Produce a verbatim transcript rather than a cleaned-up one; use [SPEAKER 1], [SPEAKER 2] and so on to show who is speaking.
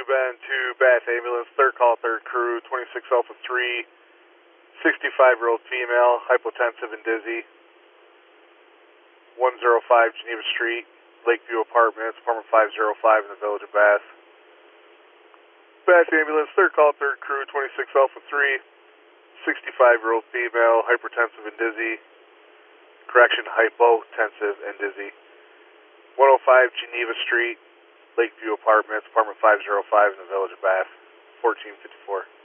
[SPEAKER 1] been to Bath Ambulance, third call, third crew, twenty-six Alpha three, sixty-five-year-old female, hypotensive and dizzy, one oh five Geneva Street, Lakeview Apartments, apartment five oh five in the village of Bath. Bath Ambulance, third call, third crew, twenty-six Alpha three, sixty-five-year-old female, hypertensive and dizzy, correction, hypotensive and dizzy, one oh five Geneva Street, Lakeview Apartments, apartment five oh five in the village of Bath, fourteen fifty-four.